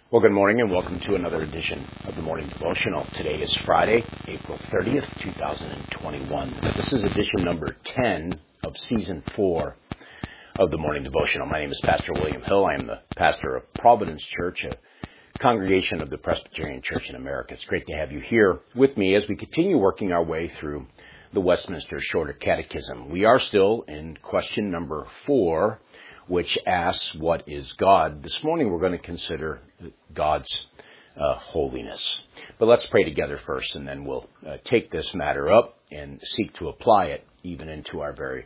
Well, good morning and welcome to another edition of the Morning Devotional. Today is Friday, April 30th, 2021. This is edition number 10 of Season 4 of the Morning Devotional. My name is Pastor William Hill. I am the pastor of Providence Church, a congregation of the Presbyterian Church in America. It's great to have you here with me as we continue working our way through the Westminster Shorter Catechism. We are still in question number 4, which asks, what is God? This morning we're going to consider God's holiness. But let's pray together first, and then we'll take this matter up and seek to apply it even into our very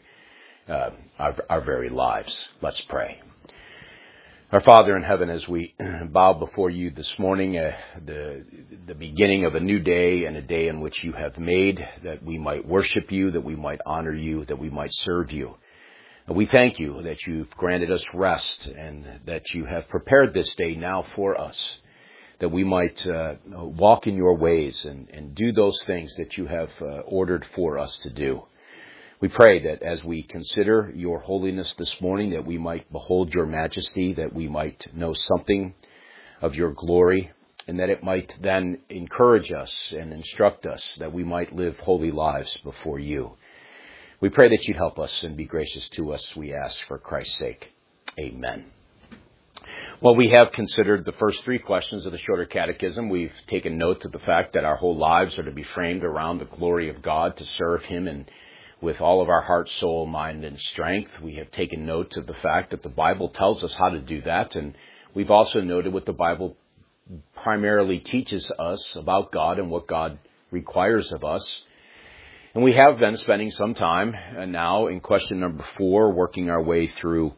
lives. Let's pray. Our Father in heaven, as we bow before you this morning, the beginning of a new day and a day in which you have made, that we might worship you, that we might honor you, that we might serve you. We thank you that you've granted us rest and that you have prepared this day now for us, that we might walk in your ways and do those things that you have ordered for us to do. We pray that as we consider your holiness this morning, that we might behold your majesty, that we might know something of your glory, and that it might then encourage us and instruct us that we might live holy lives before you. We pray that you'd help us and be gracious to us, we ask for Christ's sake. Amen. Well, we have considered the first 3 questions of the Shorter Catechism. We've taken note of the fact that our whole lives are to be framed around the glory of God, to serve him and with all of our heart, soul, mind, and strength. We have taken note of the fact that the Bible tells us how to do that, and we've also noted what the Bible primarily teaches us about God and what God requires of us. And we have been spending some time now in question number 4, working our way through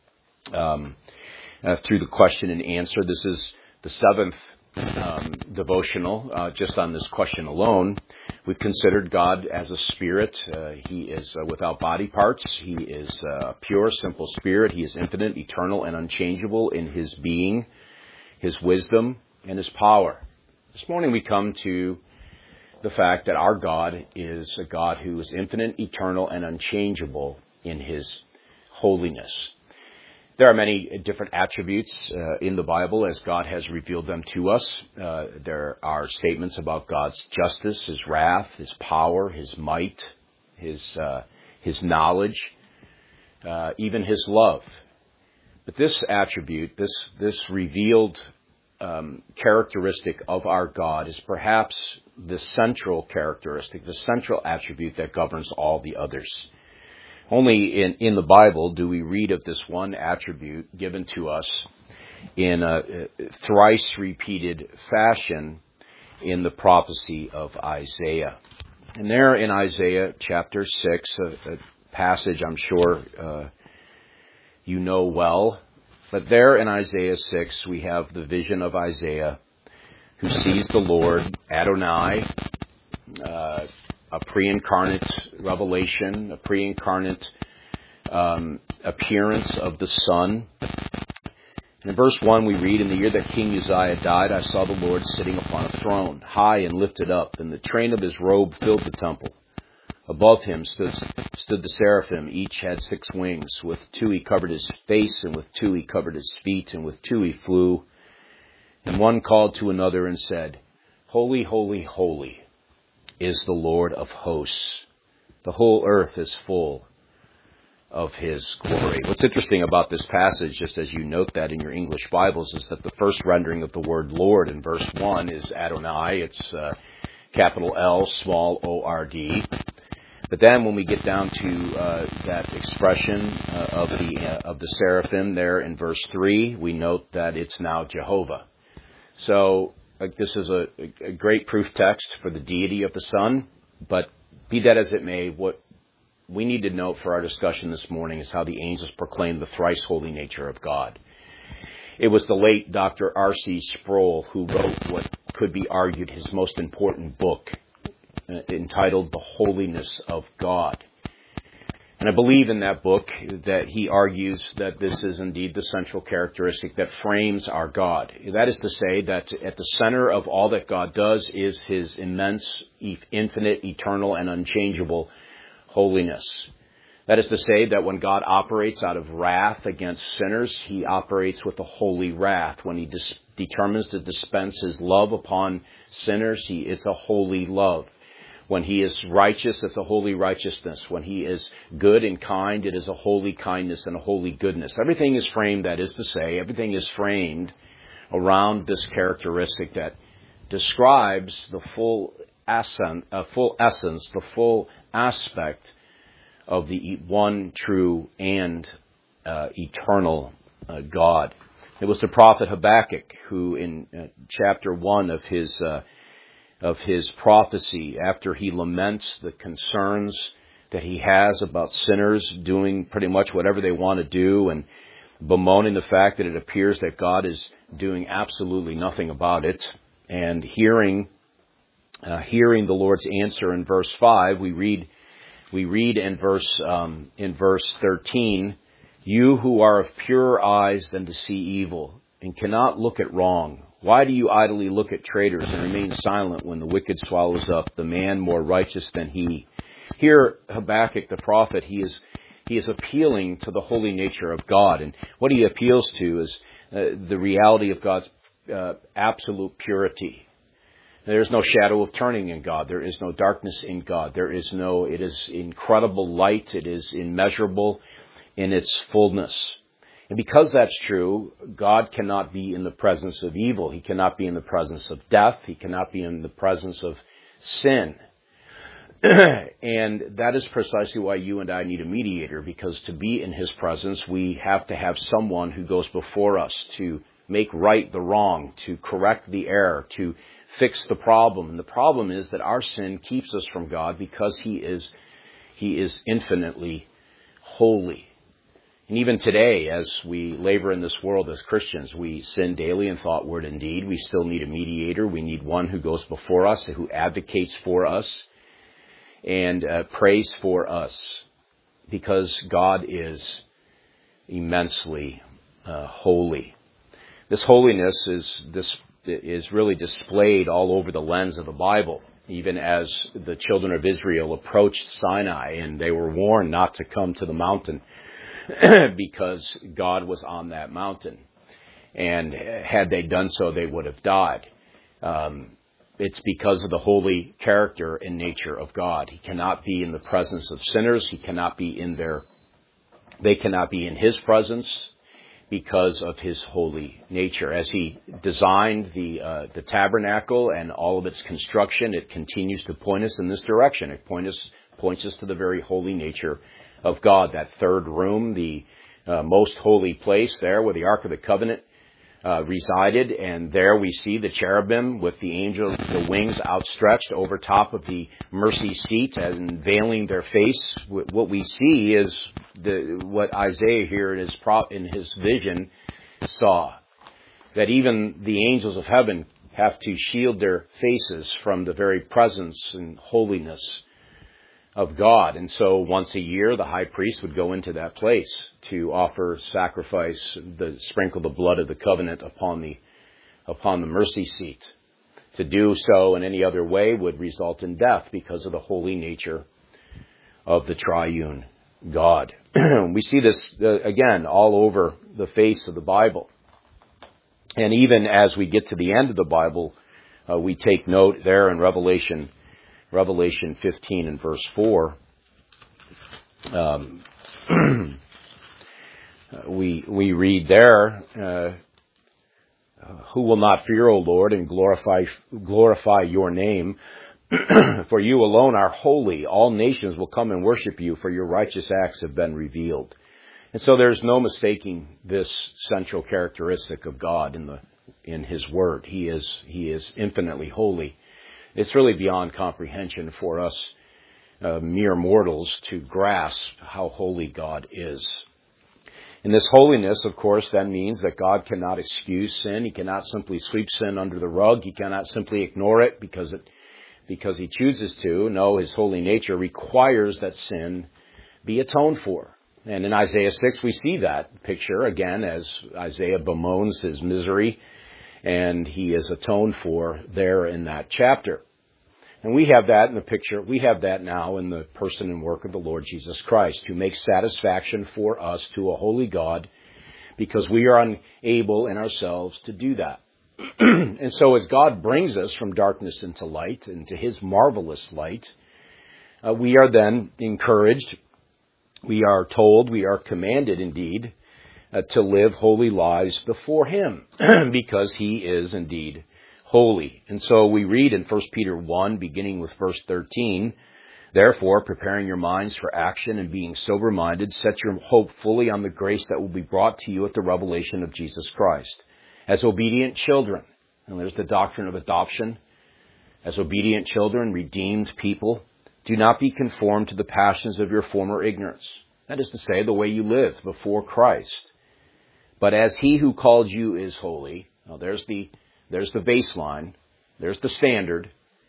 the question and answer. This is the 7th devotional just on this question alone. We've considered God as a spirit. He is without body parts. He is a pure, simple spirit. He is infinite, eternal, and unchangeable in his being, his wisdom, and his power. This morning we come to the fact that our God is a God who is infinite, eternal, and unchangeable in his holiness. There are many different attributes in the Bible as God has revealed them to us. There are statements about God's justice, his wrath, his power, his might, his knowledge, even his love. But this attribute, this revealed characteristic of our God is perhaps the central characteristic, the central attribute that governs all the others. Only in the Bible do we read of this one attribute given to us in a thrice repeated fashion in the prophecy of Isaiah. And there in Isaiah chapter 6, a passage I'm sure you know well, but there in Isaiah 6 we have the vision of Isaiah who sees the Lord, Adonai, a pre-incarnate revelation, a pre-incarnate appearance of the Son. And in verse 1 we read, "In the year that King Uzziah died, I saw the Lord sitting upon a throne, high and lifted up, and the train of his robe filled the temple. Above him stood the seraphim. Each had 6 wings. With 2 he covered his face, and with 2 he covered his feet, and with 2 he flew. And one called to another and said, 'Holy, holy, holy is the Lord of hosts. The whole earth is full of his glory.'" What's interesting about this passage, just as you note that in your English Bibles, is that the first rendering of the word Lord in verse 1 is Adonai. It's capital L, small O-R-D. But then when we get down to that expression of the seraphim there in verse 3, we note that it's now Jehovah. So this is a great proof text for the deity of the Son, but be that as it may, what we need to note for our discussion this morning is how the angels proclaim the thrice holy nature of God. It was the late Dr. R.C. Sproul who wrote what could be argued his most important book, entitled The Holiness of God. And I believe in that book that he argues that this is indeed the central characteristic that frames our God. That is to say that at the center of all that God does is his immense, infinite, eternal, and unchangeable holiness. That is to say that when God operates out of wrath against sinners, he operates with a holy wrath. When he determines to dispense his love upon sinners, it's a holy love. When he is righteous, it's a holy righteousness. When he is good and kind, it is a holy kindness and a holy goodness. Everything is framed, that is to say, everything is framed around this characteristic that describes the full essence, the full aspect of the one true and eternal God. It was the prophet Habakkuk who, in chapter 1 of his prophecy, after he laments the concerns that he has about sinners doing pretty much whatever they want to do and bemoaning the fact that it appears that God is doing absolutely nothing about it, and hearing the Lord's answer in verse 5, we read in verse 13, "You who are of purer eyes than to see evil, and cannot look at wrong, why do you idly look at traitors and remain silent when the wicked swallows up the man more righteous than he?" Here, Habakkuk the prophet, he is appealing to the holy nature of God, and what he appeals to is the reality of God's absolute purity. There is no shadow of turning in God. There is no darkness in God. It is incredible light. It is immeasurable in its fullness. And because that's true, God cannot be in the presence of evil. He cannot be in the presence of death. He cannot be in the presence of sin. And that is precisely why you and I need a mediator, because to be in his presence, we have to have someone who goes before us to make right the wrong, to correct the error, to fix the problem. And the problem is that our sin keeps us from God because he is infinitely holy. And even today, as we labor in this world as Christians, we sin daily in thought, word, and deed. We still need a mediator. We need one who goes before us, who advocates for us and prays for us, because God is immensely holy. This holiness is really displayed all over the lens of the Bible, even as the children of Israel approached Sinai and they were warned not to come to the mountain because God was on that mountain. And had they done so, they would have died. It's because of the holy character and nature of God. He cannot be in the presence of sinners. They cannot be in his presence because of his holy nature. As he designed the tabernacle and all of its construction, it continues to point us in this direction. It points us to the very holy nature of God. That third room, the most holy place there where the Ark of the Covenant resided, and there we see the cherubim with the wings outstretched over top of the mercy seat and veiling their face. What we see is what Isaiah here in his vision saw, that even the angels of heaven have to shield their faces from the very presence and holiness of God. And so once a year, the high priest would go into that place to offer sacrifice, sprinkle the blood of the covenant upon the mercy seat. To do so in any other way would result in death because of the holy nature of the triune God. We see this again all over the face of the Bible. And even as we get to the end of the Bible, we take note there in Revelation 15 and verse 4, we read there, "Who will not fear, O Lord, and glorify your name? For you alone are holy. All nations will come and worship you, for your righteous acts have been revealed." And so there's no mistaking this central characteristic of God in his word. He is infinitely holy. It's really beyond comprehension for us mere mortals to grasp how holy God is. And this holiness, of course, then means that God cannot excuse sin. He cannot simply sweep sin under the rug. He cannot simply ignore it because he chooses to. No, his holy nature requires that sin be atoned for. And in Isaiah 6, we see that picture again as Isaiah bemoans his misery, and he is atoned for there in that chapter. And we have that in the picture. We have that now in the person and work of the Lord Jesus Christ, who makes satisfaction for us to a holy God because we are unable in ourselves to do that. And so as God brings us from darkness into light, into his marvelous light, we are then encouraged, we are told, we are commanded indeed, to live holy lives before him because he is indeed holy. And so we read in 1 Peter 1, beginning with verse 13, therefore, preparing your minds for action and being sober-minded, set your hope fully on the grace that will be brought to you at the revelation of Jesus Christ. As obedient children, and there's the doctrine of adoption, as obedient children, redeemed people, do not be conformed to the passions of your former ignorance. That is to say, the way you lived before Christ. But as he who called you is holy, now there's the baseline, there's the standard,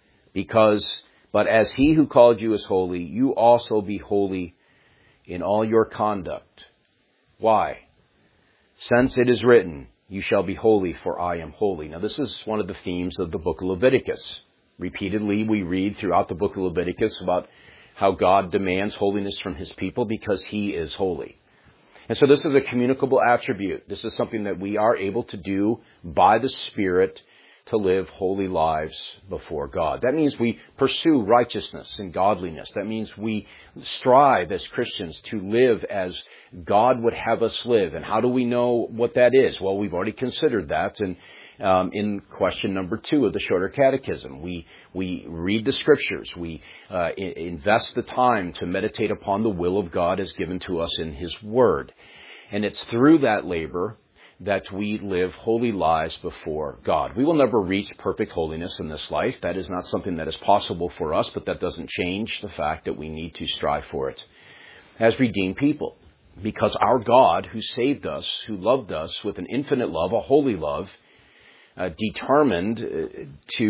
but as he who called you is holy, you also be holy in all your conduct. Why? Since it is written, you shall be holy, for I am holy. Now this is one of the themes of the book of Leviticus. Repeatedly we read throughout the book of Leviticus about how God demands holiness from his people because he is holy. And so this is a communicable attribute. This is something that we are able to do by the Spirit to live holy lives before God. That means we pursue righteousness and godliness. That means we strive as Christians to live as God would have us live. And how do we know what that is? Well, we've already considered that in question number 2 of the Shorter Catechism. We read the Scriptures. We invest the time to meditate upon the will of God as given to us in his Word. And it's through that labor that we live holy lives before God. We will never reach perfect holiness in this life. That is not something that is possible for us, but that doesn't change the fact that we need to strive for it as redeemed people. Because our God, who saved us, who loved us with an infinite love, a holy love, determined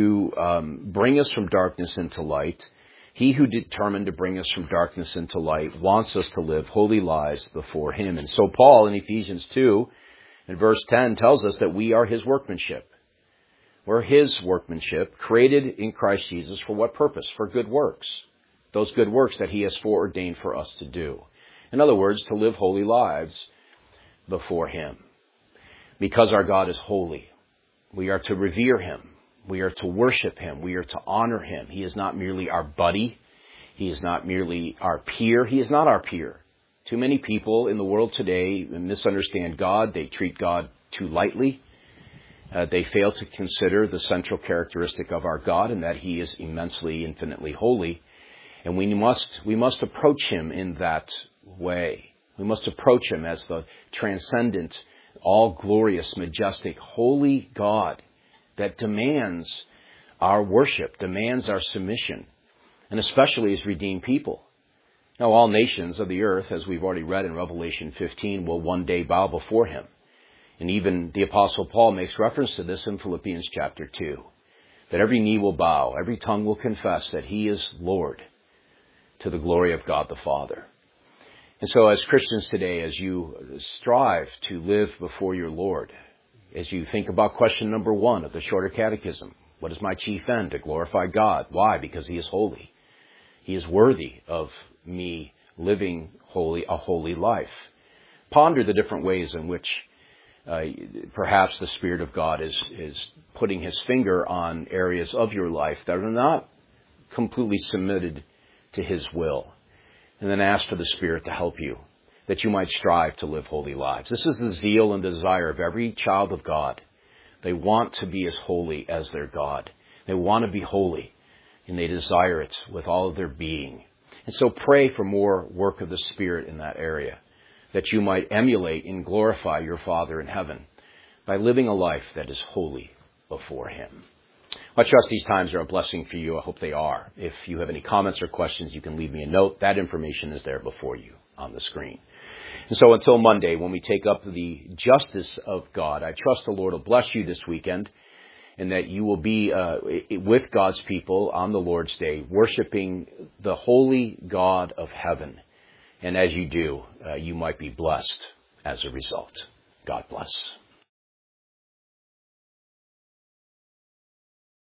to bring us from darkness into light, he who determined to bring us from darkness into light wants us to live holy lives before him. And so Paul in Ephesians 2, in verse 10, tells us that we are his workmanship. We're his workmanship, created in Christ Jesus for what purpose? For good works. Those good works that he has foreordained for us to do. In other words, to live holy lives before him. Because our God is holy, we are to revere him. We are to worship him. We are to honor him. He is not merely our buddy. He is not merely our peer. He is not our peer. Too many people in the world today misunderstand God. They treat God too lightly. They fail to consider the central characteristic of our God, and that he is immensely, infinitely holy. And we must approach him in that way. We must approach him as the transcendent, all-glorious, majestic, holy God that demands our worship, demands our submission, and especially as redeemed people. Now, all nations of the earth, as we've already read in Revelation 15, will one day bow before him. And even the Apostle Paul makes reference to this in Philippians chapter 2, that every knee will bow, every tongue will confess that he is Lord, to the glory of God the Father. And so as Christians today, as you strive to live before your Lord, as you think about question number 1 of the Shorter Catechism, what is my chief end? To glorify God. Why? Because he is holy. He is worthy of me living a holy life. Ponder the different ways in which perhaps the Spirit of God is putting his finger on areas of your life that are not completely submitted to his will. And then ask for the Spirit to help you, that you might strive to live holy lives. This is the zeal and desire of every child of God. They want to be as holy as their God. They want to be holy, and they desire it with all of their being. And so pray for more work of the Spirit in that area, that you might emulate and glorify your Father in heaven by living a life that is holy before him. I trust these times are a blessing for you. I hope they are. If you have any comments or questions, you can leave me a note. That information is there before you on the screen. And so until Monday, when we take up the justice of God, I trust the Lord will bless you this weekend, and that you will be with God's people on the Lord's Day, worshiping the holy God of heaven. And as you do, you might be blessed as a result. God bless.